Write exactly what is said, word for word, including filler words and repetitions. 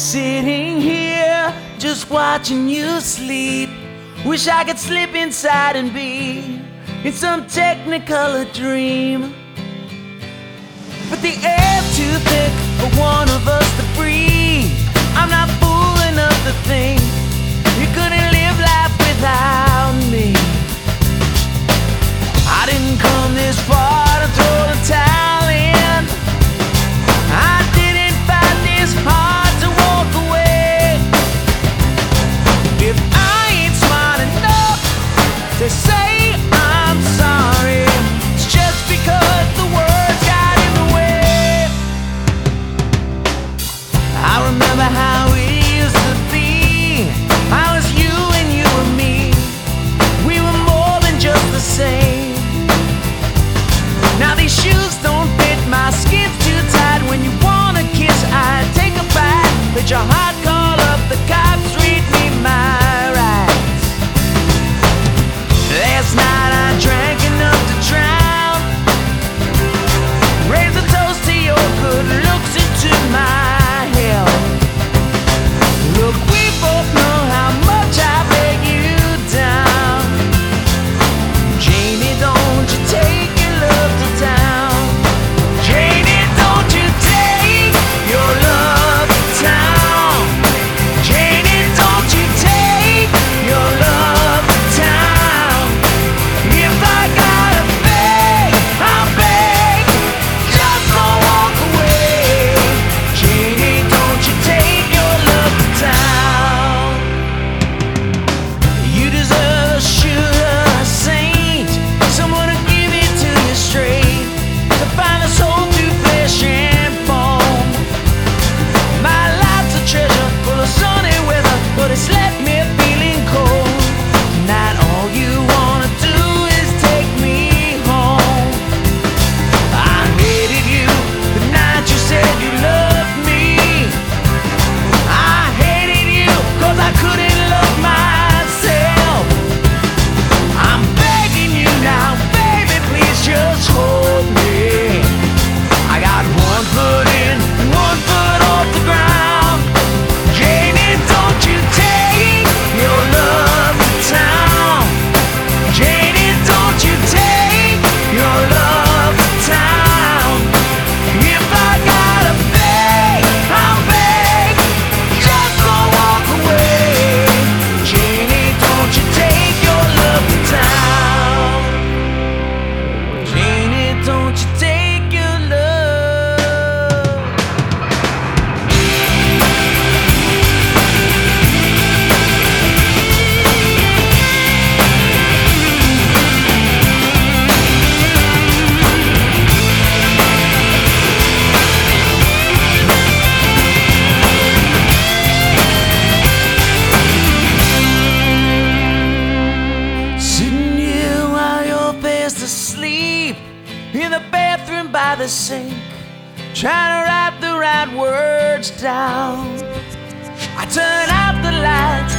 Sitting here, just watching you sleep. Wish I could slip inside and be in some technicolor dream. But the air's too thick for one of us to breathe. I'm not fool enough to think you couldn't live life without me. I didn't come this far to throw the towel in. I didn't find this hard to walk away. If I ain't smart enough to say I'm sorry, it's just because the words got in the way. I remember how it used to be. I was you and you and me. We were more than just the same. Now these shoes don't fit, my skin's too tight. When you wanna kiss, I take a bite. Let your heart call up the cops, read me my rights. Last night I drank enough to drown. Raise a toast to your good looks into my hell. Look, we both know how much I let you down. Janie, don't you take your love to town. Janie, don't you take your love to town. Janie, don't you take your love to town. If I gotta beg, I'll beg, just don't walk away. Janie, don't you take your love to town. You deserve a shooter, a saint, someone to give it to you straight, to find a soul through flesh and bone. My life's a treasure full of sunny weather, but it's left me feeling cold. Tonight all you wanna do is take me home. I hated you the night you said you loved me. I hated you 'cause I couldn't love myself. I'm begging you now, baby, please just hold me. I got one foot in, one foot off the ground. Janie, don't you take your love to town. Janie, don't you take your love to town. If I gotta beg, I'll beg, just don't walk away. Janie, don't you take your love to town. Janie, don't you take your love. Sitting here while you're fast asleep in the bathroom by the sink, trying to write the right words down. I turn out the lights,